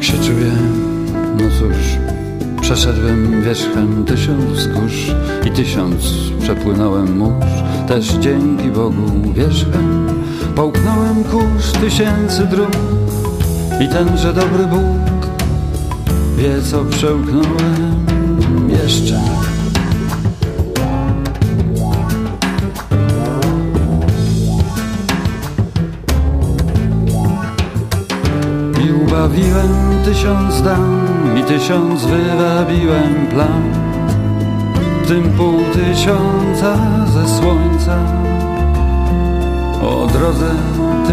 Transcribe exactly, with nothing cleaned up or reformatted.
Jak się czuję? No cóż, przeszedłem wierzchem tysiąc wzgórz i tysiąc przepłynąłem mórz. Też dzięki Bogu wierzchem połknąłem kurz tysięcy dróg. I tenże dobry Bóg wie, co przełknąłem jeszcze. I ubawiłem tysiąc dam i tysiąc wywabiłem plam, w tym pół tysiąca ze słońca. O drodze